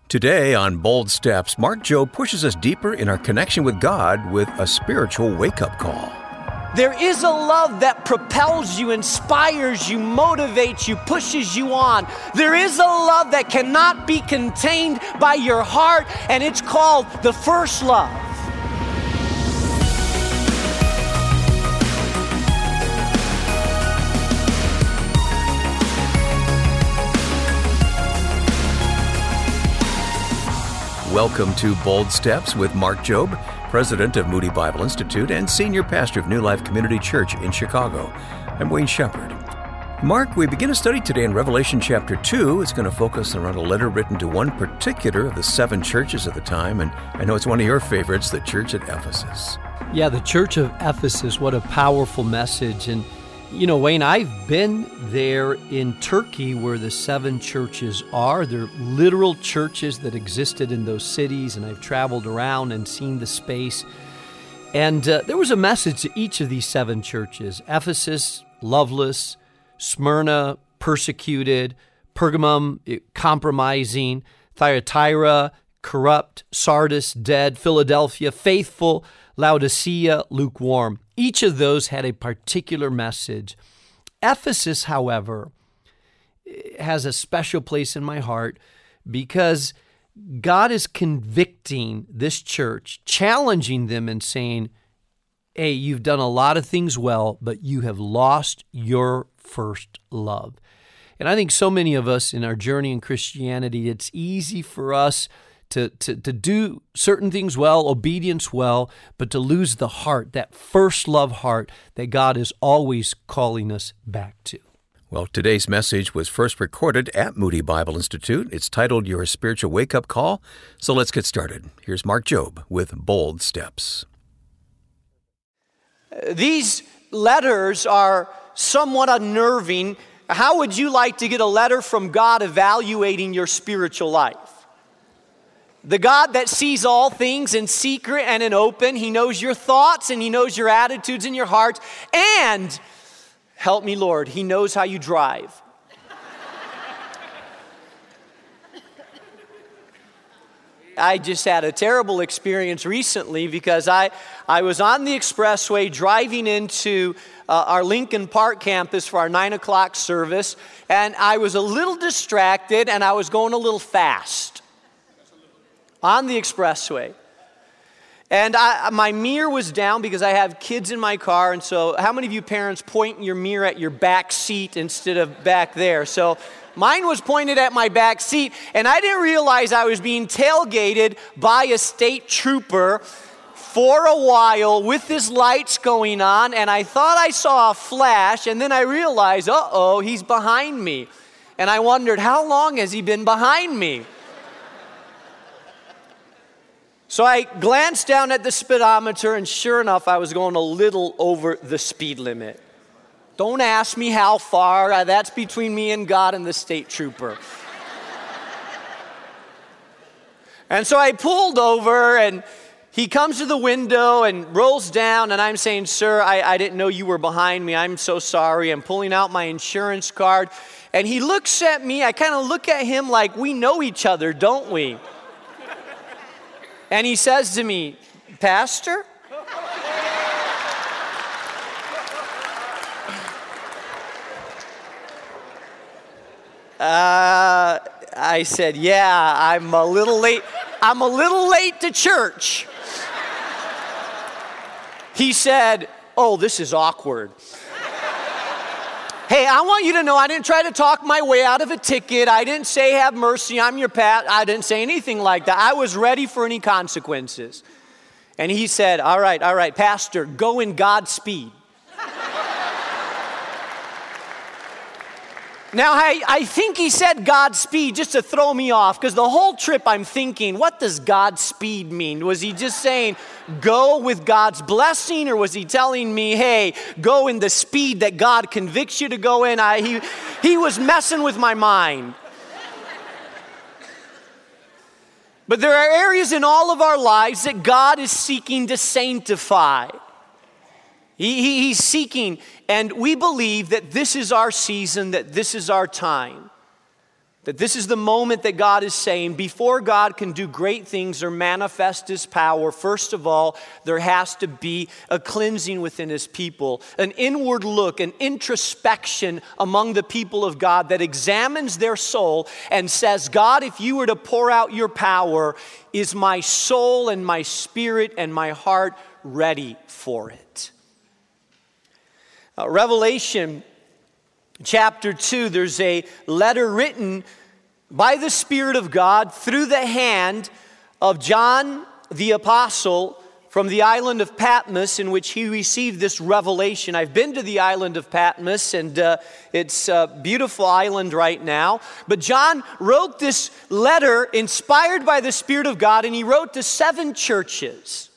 Today on Bold Steps, Mark Jobe pushes us deeper in our connection with God with a spiritual wake-up call. There is a love that propels you, inspires you, motivates you, pushes you on. There is a love that cannot be contained by your heart, and it's called the first love. Welcome to Bold Steps with Mark Jobe, president of Moody Bible Institute and senior pastor of New Life Community Church in Chicago. I'm Wayne Shepherd. Mark, we begin a study today in Revelation chapter 2. It's going to focus around a letter written to one particular of the 7 churches at the time, and I know it's one of your favorites, the church at Ephesus. Yeah, the church of Ephesus, what a powerful message. And you know, Wayne, I've been there in Turkey where the 7 churches are. They're literal churches that existed in those cities, and I've traveled around and seen the space. And there was a message to each of these 7 churches. Ephesus, loveless; Smyrna, persecuted; Pergamum, compromising; Thyatira, corrupt; Sardis, dead; Philadelphia, faithful; Laodicea, lukewarm. Each of those had a particular message. Ephesus, however, has a special place in my heart because God is convicting this church, challenging them and saying, hey, you've done a lot of things well, but you have lost your first love. And I think so many of us in our journey in Christianity, it's easy for us to do certain things well, obedience well, but to lose the heart, that first love heart that God is always calling us back to. Well, today's message was first recorded at Moody Bible Institute. It's titled Your Spiritual Wake-Up Call. So let's get started. Here's Mark Jobe with Bold Steps. These letters are somewhat unnerving. How would you like to get a letter from God evaluating your spiritual life? The God that sees all things in secret and in open. He knows your thoughts and He knows your attitudes and your heart. And, help me Lord, He knows how you drive. I just had a terrible experience recently because I was on the expressway driving into our Lincoln Park campus for our 9 o'clock service, and I was a little distracted and I was going a little fast on the expressway. And my mirror was down because I have kids in my car, and so how many of you parents point your mirror at your back seat instead of back there? So mine was pointed at my back seat, and I didn't realize I was being tailgated by a state trooper for a while with his lights going on, and I thought I saw a flash, and then I realized, uh-oh, he's behind me. And I wondered, how long has he been behind me? So I glanced down at the speedometer, and sure enough, I was going a little over the speed limit. Don't ask me how far. That's between me and God and the state trooper. And so I pulled over, and he comes to the window and rolls down, and I'm saying, sir, I didn't know you were behind me. I'm so sorry. I'm pulling out my insurance card. And he looks at me. I kind of look at him like, we know each other, don't we? And he says to me, Pastor? I said, yeah, I'm a little late. I'm a little late to church. He said, oh, this is awkward. Hey, I want you to know I didn't try to talk my way out of a ticket. I didn't say, have mercy, I'm your pat. I didn't say anything like that. I was ready for any consequences. And he said, all right, Pastor, go in God's speed. Now, I think he said Godspeed just to throw me off, because the whole trip I'm thinking, what does Godspeed mean? Was he just saying, go with God's blessing, or was he telling me, hey, go in the speed that God convicts you to go in? He was messing with my mind. But there are areas in all of our lives that God is seeking to sanctify. He's seeking, and we believe that this is our season, that this is our time That this is the moment that God is saying, before God can do great things or manifest His power, first of all, there has to be a cleansing within His people, an inward look, an introspection among the people of God that examines their soul and says, God, if you were to pour out your power, is my soul and my spirit and my heart ready for it? Revelation chapter 2, there's a letter written by the Spirit of God through the hand of John the Apostle from the island of Patmos, in which he received this revelation. I've been to the island of Patmos, and it's a beautiful island right now. But John wrote this letter inspired by the Spirit of God, and he wrote to 7 churches.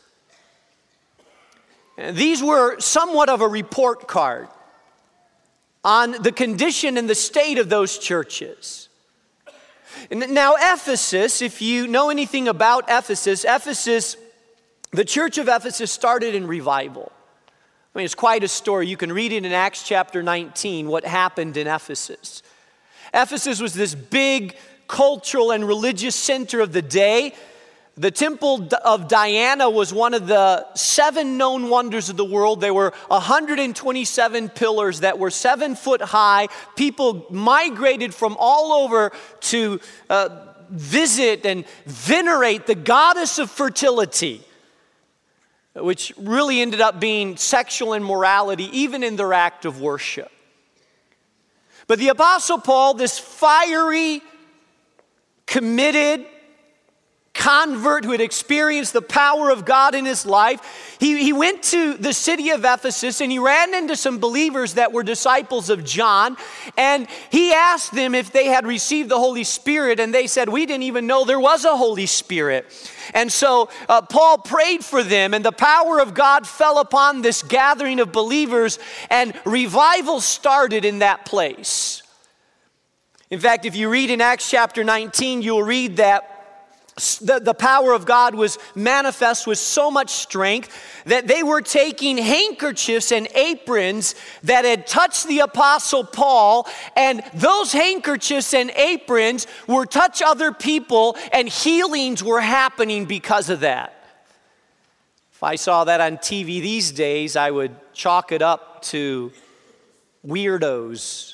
And these were somewhat of a report card on the condition and the state of those churches. And now Ephesus, if you know anything about Ephesus, the church of Ephesus started in revival. I mean, it's quite a story. You can read it in Acts chapter 19, what happened in Ephesus. Ephesus was this big cultural and religious center of the day. The temple of Diana was one of the 7 known wonders of the world. There were 127 pillars that were 7 foot high. People migrated from all over to visit and venerate the goddess of fertility, which really ended up being sexual immorality, even in their act of worship. But the Apostle Paul, this fiery, committed convert who had experienced the power of God in his life, he went to the city of Ephesus and he ran into some believers that were disciples of John, and he asked them if they had received the Holy Spirit, and they said, we didn't even know there was a Holy Spirit. And so Paul prayed for them, and the power of God fell upon this gathering of believers, and revival started in that place. In fact, if you read in Acts chapter 19, you'll read that the power of God was manifest with so much strength that they were taking handkerchiefs and aprons that had touched the Apostle Paul, and those handkerchiefs and aprons were touch other people, and healings were happening because of that. If I saw that on TV these days, I would chalk it up to weirdos.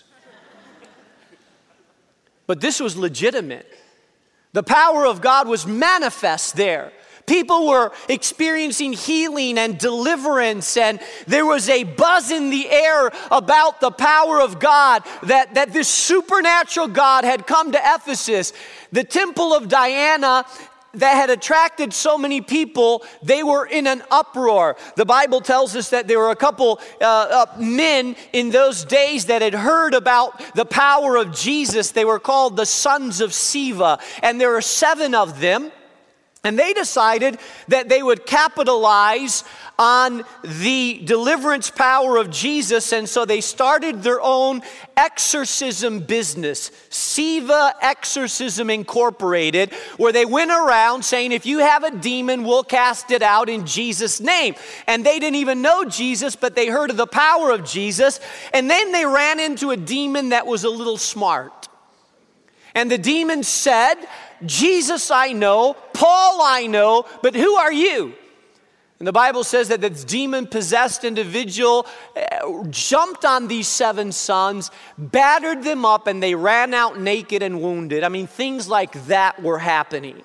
But this was legitimate. The power of God was manifest there. People were experiencing healing and deliverance, and there was a buzz in the air about the power of God, that this supernatural God had come to Ephesus. The temple of Diana that had attracted so many people, they were in an uproar. The Bible tells us that there were a couple men in those days that had heard about the power of Jesus. They were called the sons of Sceva, and there were 7 of them. And they decided that they would capitalize on the deliverance power of Jesus, and so they started their own exorcism business, Sceva Exorcism Incorporated, where they went around saying, if you have a demon, we'll cast it out in Jesus' name. And they didn't even know Jesus, but they heard of the power of Jesus, and then they ran into a demon that was a little smart. And the demon said, Jesus I know, Paul I know, but who are you? And the Bible says that this demon-possessed individual jumped on these 7 sons, battered them up, and they ran out naked and wounded. I mean, things like that were happening.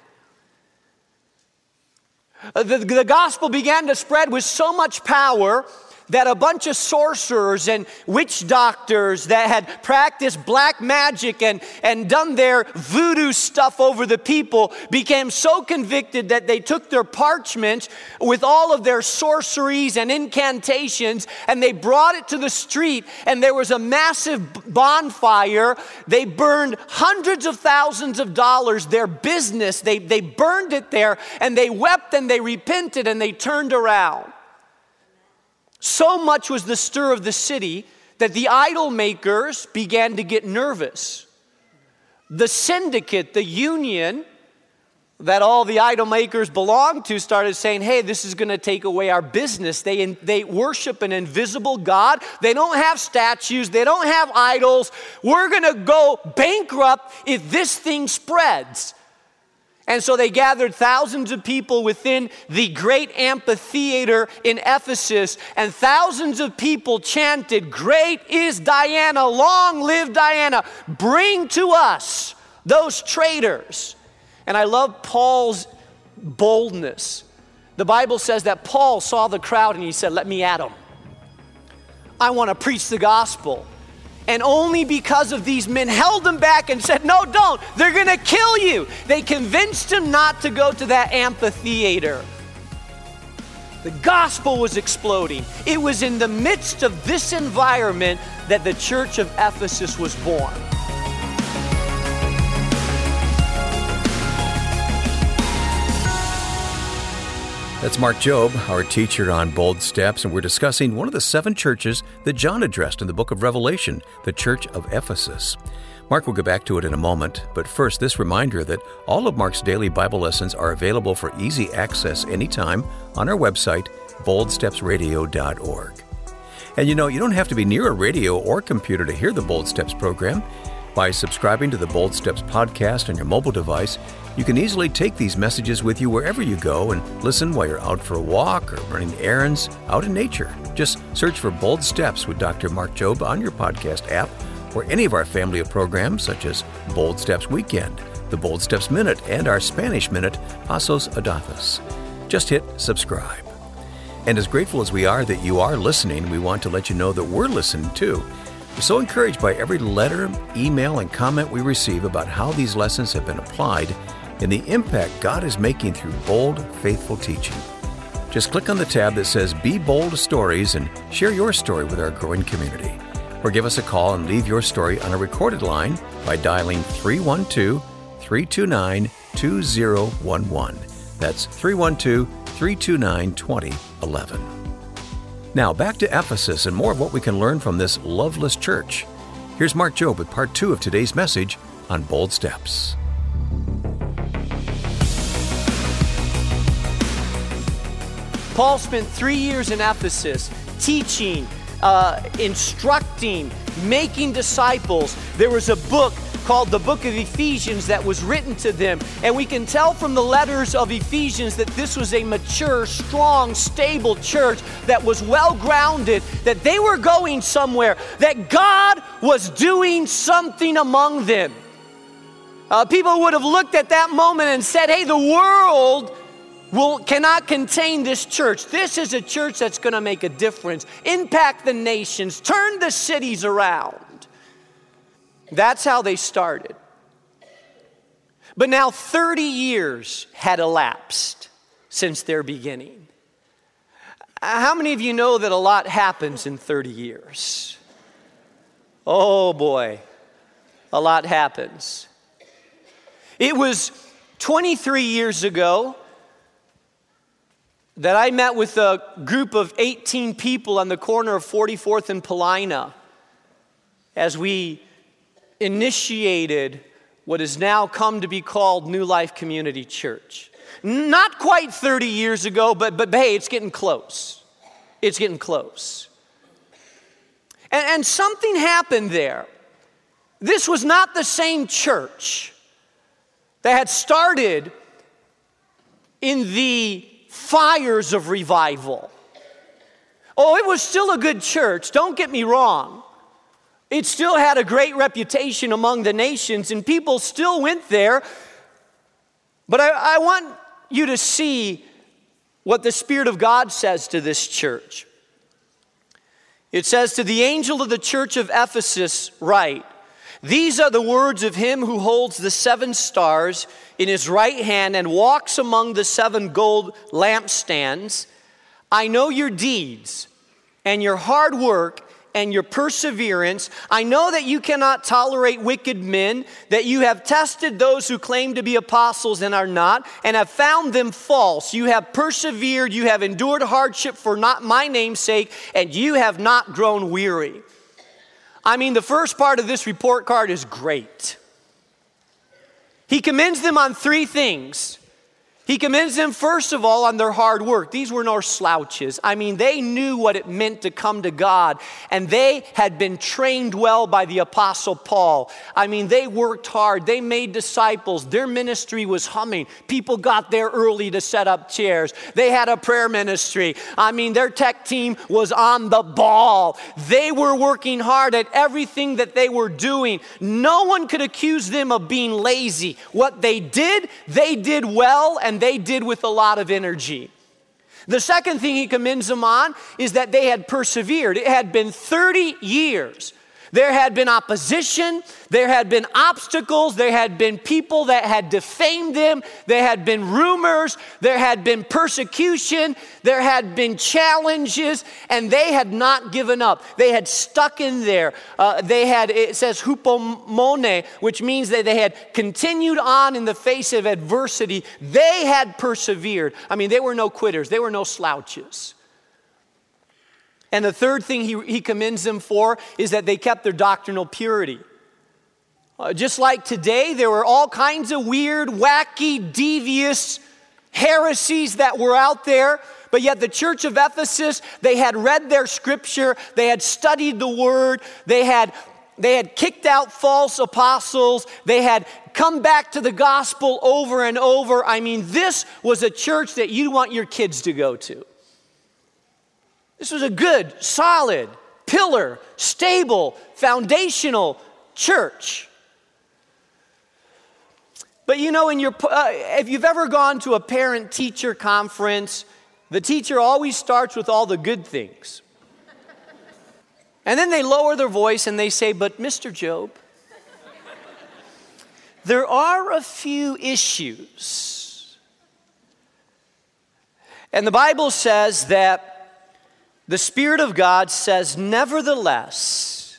The gospel began to spread with so much power that a bunch of sorcerers and witch doctors that had practiced black magic and done their voodoo stuff over the people became so convicted that they took their parchment with all of their sorceries and incantations, and they brought it to the street, and there was a massive bonfire. They burned hundreds of thousands of dollars, their business. They burned it there, and they wept and they repented and they turned around. So much was the stir of the city that the idol makers began to get nervous. The syndicate, the union, that all the idol makers belonged to started saying, hey, this is going to take away our business. They worship an invisible God. They don't have statues. They don't have idols. We're going to go bankrupt if this thing spreads. And so they gathered thousands of people within the great amphitheater in Ephesus, and thousands of people chanted, "Great is Diana, long live Diana, bring to us those traitors." And I love Paul's boldness. The Bible says that Paul saw the crowd and he said, let me at them. I want to preach the gospel. And only because of these men held him back and said, no, don't. They're going to kill you. They convinced him not to go to that amphitheater. The gospel was exploding. It was in the midst of this environment that the church of Ephesus was born. That's Mark Jobe, our teacher on Bold Steps, and we're discussing one of the 7 churches that John addressed in the book of Revelation, the church of Ephesus. Mark will get back to it in a moment, but first, this reminder that all of Mark's daily Bible lessons are available for easy access anytime on our website, boldstepsradio.org. And you don't have to be near a radio or computer to hear the Bold Steps program. By subscribing to the Bold Steps podcast on your mobile device, you can easily take these messages with you wherever you go and listen while you're out for a walk or running errands out in nature. Just search for Bold Steps with Dr. Mark Jobe on your podcast app or any of our family of programs such as Bold Steps Weekend, the Bold Steps Minute, and our Spanish Minute, Pasos Audaces. Just hit subscribe. And as grateful as we are that you are listening, we want to let you know that we're listening too. We're so encouraged by every letter, email, and comment we receive about how these lessons have been applied and the impact God is making through bold, faithful teaching. Just click on the tab that says Be Bold Stories and share your story with our growing community. Or give us a call and leave your story on a recorded line by dialing 312-329-2011. That's 312-329-2011. Now back to Ephesus and more of what we can learn from this loveless church. Here's Mark Jobe with part 2 of today's message on Bold Steps. Paul spent 3 years in Ephesus teaching, instructing, making disciples. There was a book called the Book of Ephesians that was written to them. And we can tell from the letters of Ephesians that this was a mature, strong, stable church that was well-grounded, that they were going somewhere, that God was doing something among them. People would have looked at that moment and said, hey, the world cannot contain this church. This is a church that's going to make a difference, impact the nations, turn the cities around. That's how they started. But now 30 years had elapsed since their beginning. How many of you know that a lot happens in 30 years? Oh boy, a lot happens. It was 23 years ago that I met with a group of 18 people on the corner of 44th and Paulina as we initiated what has now come to be called New Life Community Church. Not quite 30 years ago, but hey, it's getting close. It's getting close. And something happened there. This was not the same church that had started in the fires of revival. Oh, it was still a good church, don't get me wrong. It still had a great reputation among the nations, and people still went there. But I want you to see what the Spirit of God says to this church. It says, to the angel of the church of Ephesus write, these are the words of him who holds the 7 stars in his right hand and walks among the 7 gold lampstands. I know your deeds and your hard work and your perseverance. I know that you cannot tolerate wicked men, that you have tested those who claim to be apostles and are not, and have found them false. You have persevered, you have endured hardship for not my name's sake, and you have not grown weary. I mean, the first part of this report card is great. He commends them on 3 things. He commends them, first of all, on their hard work. These were no slouches. I mean, they knew what it meant to come to God, and they had been trained well by the Apostle Paul. I mean, they worked hard. They made disciples. Their ministry was humming. People got there early to set up chairs. They had a prayer ministry. I mean, their tech team was on the ball. They were working hard at everything that they were doing. No one could accuse them of being lazy. What they did well, and they did with a lot of energy. The second thing he commends them on is that they had persevered. It had been 30 years. There had been opposition, there had been obstacles, there had been people that had defamed them, there had been rumors, there had been persecution, there had been challenges, and they had not given up. They had stuck in there. It says hupomone, which means that they had continued on in the face of adversity. They had persevered. I mean, they were no quitters, they were no slouches. And the third thing he commends them for is that they kept their doctrinal purity. Just like today, there were all kinds of weird, wacky, devious heresies that were out there. But yet the church of Ephesus, they had read their scripture, they had studied the word, they had kicked out false apostles, they had come back to the gospel over and over. I mean, this was a church that you want your kids to go to. This was a good, solid, pillar, stable, foundational church. But you know, if you've ever gone to a parent-teacher conference, the teacher always starts with all the good things. And then they lower their voice and they say, "But Mr. Job, there are a few issues." And the Bible says that the Spirit of God says, nevertheless,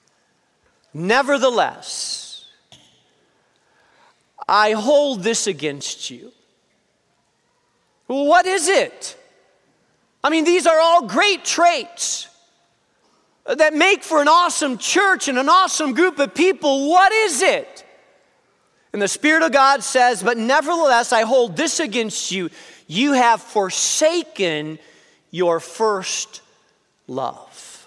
I hold this against you. Well, what is it? I mean, these are all great traits that make for an awesome church and an awesome group of people. What is it? And the Spirit of God says, but nevertheless, I hold this against you. You have forsaken your first love.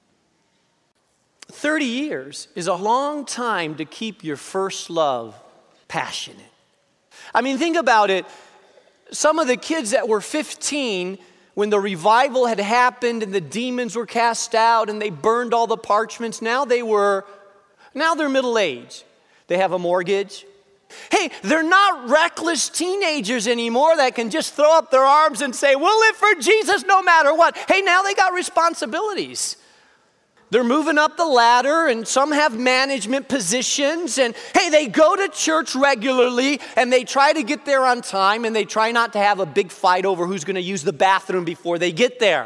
30 years is a long time to keep your first love passionate. I mean, think about it. Some of the kids that were 15 when the revival had happened and the demons were cast out and they burned all the parchments, now they're middle-aged. They have a mortgage. Hey, they're not reckless teenagers anymore that can just throw up their arms and say, we'll live for Jesus no matter what. Hey, now they got responsibilities. They're moving up the ladder, and some have management positions, and hey, they go to church regularly, and they try to get there on time, and they try not to have a big fight over who's going to use the bathroom before they get there.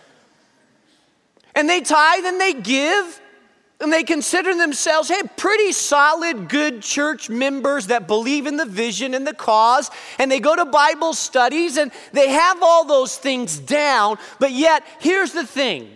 And they tithe and they give, and they consider themselves, hey, pretty solid, good church members that believe in the vision and the cause, and they go to Bible studies, and they have all those things down, but yet, here's the thing.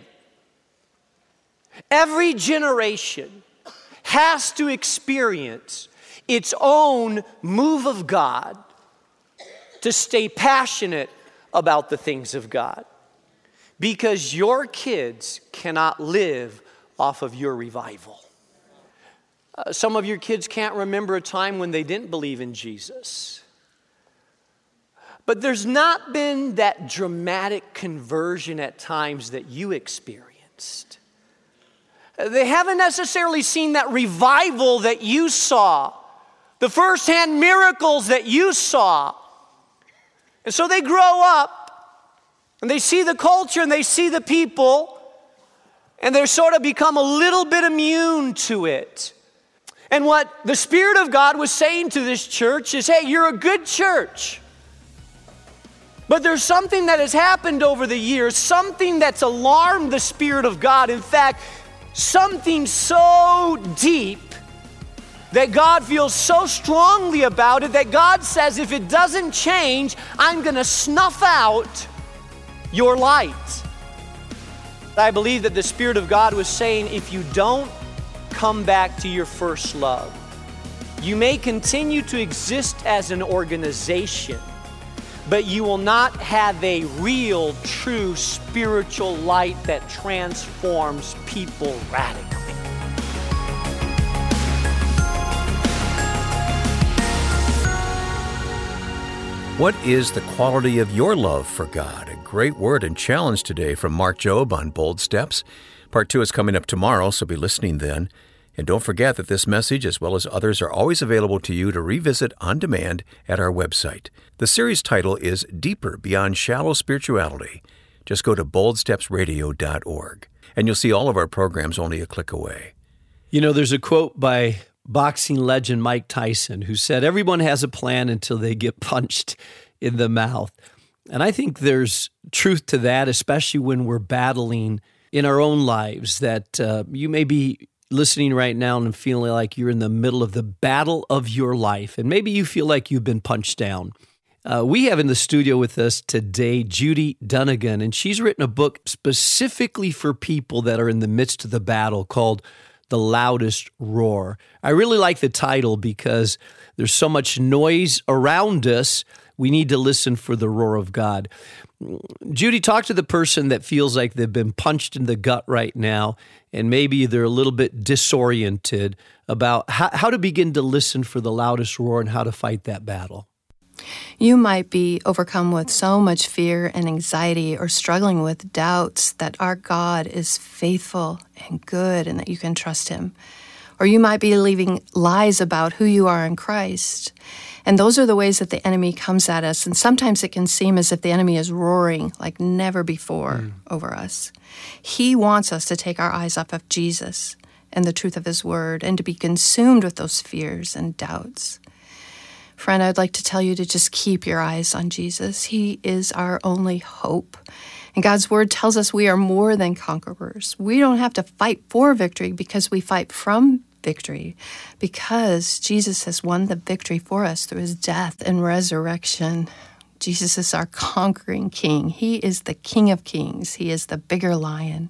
Every generation has to experience its own move of God to stay passionate about the things of God, because your kids cannot live off of your revival. Some of your kids can't remember a time when they didn't believe in Jesus. But there's not been that dramatic conversion at times that you experienced. They haven't necessarily seen that revival that you saw, the firsthand miracles that you saw. And so they grow up and they see the culture and they see the people, and they sort of become a little bit immune to it. And what the Spirit of God was saying to this church is, hey, you're a good church. But there's something that has happened over the years, something that's alarmed the Spirit of God. In fact, something so deep that God feels so strongly about it that God says, if it doesn't change, I'm going to snuff out your light. I believe that the Spirit of God was saying, if you don't come back to your first love, you may continue to exist as an organization, but you will not have a real, true spiritual light that transforms people radically. What is the quality of your love for God? A great word and challenge today from Mark Jobe on Bold Steps. Part 2 is coming up tomorrow, so be listening then. And don't forget that this message, as well as others, are always available to you to revisit on demand at our website. The series title is Deeper Beyond Shallow Spirituality. Just go to boldstepsradio.org, and you'll see all of our programs only a click away. You know, there's a quote by boxing legend Mike Tyson who said, "Everyone has a plan until they get punched in the mouth." And I think there's truth to that, especially when we're battling in our own lives, that you may be listening right now and feeling like you're in the middle of the battle of your life, and maybe you feel like you've been punched down. We have in the studio with us today Judy Dunnigan, and she's written a book specifically for people that are in the midst of the battle called The Loudest Roar. I really like the title because there's so much noise around us. We need to listen for the roar of God. Judy, talk to the person that feels like they've been punched in the gut right now, and maybe they're a little bit disoriented about how to begin to listen for the loudest roar and how to fight that battle. You might be overcome with so much fear and anxiety or struggling with doubts that our God is faithful and good and that you can trust Him. Or you might be believing lies about who you are in Christ. And those are the ways that the enemy comes at us. And sometimes it can seem as if the enemy is roaring like never before over us. He wants us to take our eyes off of Jesus and the truth of His word and to be consumed with those fears and doubts. Friend, I'd like to tell you to just keep your eyes on Jesus. He is our only hope. And God's word tells us we are more than conquerors. We don't have to fight for victory because we fight from victory, because Jesus has won the victory for us through His death and resurrection. Jesus is our conquering King. He is the King of Kings. He is the bigger lion.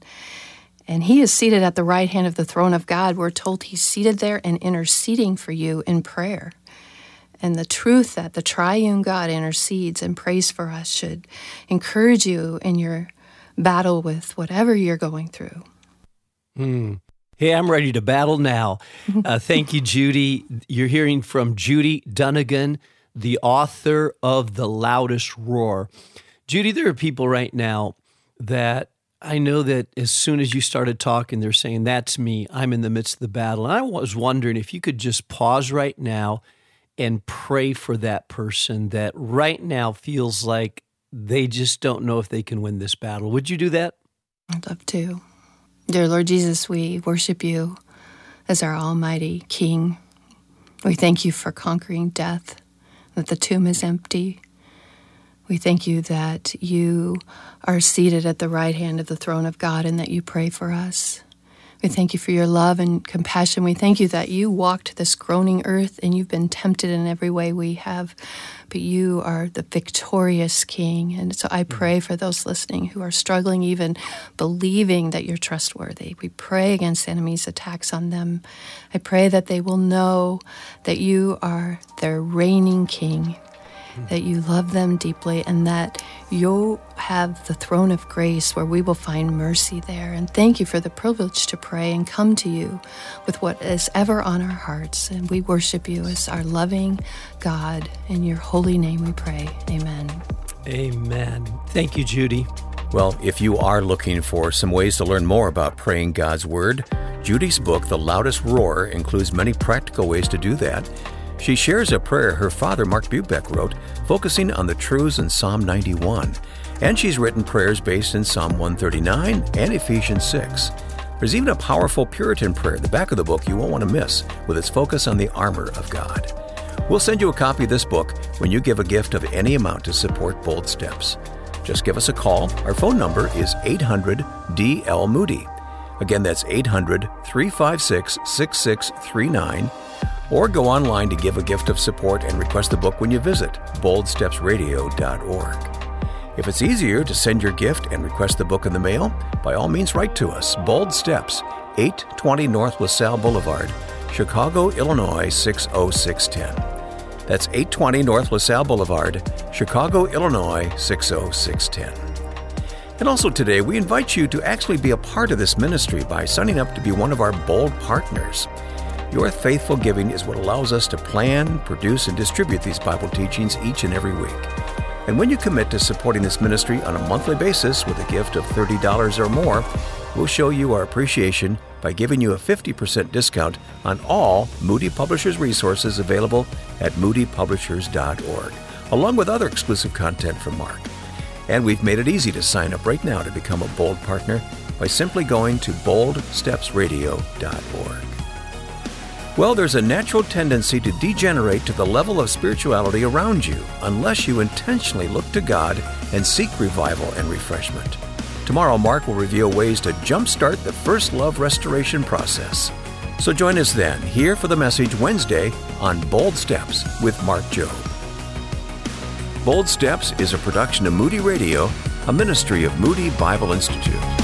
And He is seated at the right hand of the throne of God. We're told He's seated there and interceding for you in prayer. And the truth that the triune God intercedes and prays for us should encourage you in your battle with whatever you're going through. Hey, I'm ready to battle now. Thank you, Judy. You're hearing from Judy Dunnigan, the author of The Loudest Roar. Judy, there are people right now that I know that as soon as you started talking, they're saying, "That's me. I'm in the midst of the battle." And I was wondering if you could just pause right now and pray for that person that right now feels like they just don't know if they can win this battle. Would you do that? I'd love to. Dear Lord Jesus, we worship You as our almighty King. We thank You for conquering death, that the tomb is empty. We thank You that You are seated at the right hand of the throne of God and that You pray for us. We thank You for Your love and compassion. We thank You that You walked this groaning earth and You've been tempted in every way we have, but You are the victorious King. And so I pray for those listening who are struggling, even believing that You're trustworthy. We pray against the enemy's attacks on them. I pray that they will know that You are their reigning King, that You love them deeply, and that You have the throne of grace where we will find mercy there. And thank You for the privilege to pray and come to You with what is ever on our hearts. And we worship You as our loving God. In Your holy name we pray. Amen. Amen. Thank you, Judy. Well, if you are looking for some ways to learn more about praying God's Word, Judy's book, The Loudest Roar, includes many practical ways to do that. She shares a prayer her father, Mark Bubeck, wrote, focusing on the truths in Psalm 91. And she's written prayers based in Psalm 139 and Ephesians 6. There's even a powerful Puritan prayer at the back of the book you won't want to miss, with its focus on the armor of God. We'll send you a copy of this book when you give a gift of any amount to support Bold Steps. Just give us a call. Our phone number is 800-DL-MOODY. Again, that's 800-356-6639. Or go online to give a gift of support and request the book when you visit boldstepsradio.org. If it's easier to send your gift and request the book in the mail, by all means write to us. Bold Steps, 820 North LaSalle Boulevard, Chicago, Illinois 60610. That's 820 North LaSalle Boulevard, Chicago, Illinois, 60610. And also today, we invite you to actually be a part of this ministry by signing up to be one of our Bold partners. Your faithful giving is what allows us to plan, produce, and distribute these Bible teachings each and every week. And when you commit to supporting this ministry on a monthly basis with a gift of $30 or more, we'll show you our appreciation by giving you a 50% discount on all Moody Publishers resources available at moodypublishers.org, along with other exclusive content from Mark. And we've made it easy to sign up right now to become a Bold partner by simply going to boldstepsradio.org. Well, there's a natural tendency to degenerate to the level of spirituality around you unless you intentionally look to God and seek revival and refreshment. Tomorrow, Mark will reveal ways to jumpstart the first love restoration process. So join us then, here for the Message Wednesday on Bold Steps with Mark Jobe. Bold Steps is a production of Moody Radio, a ministry of Moody Bible Institute.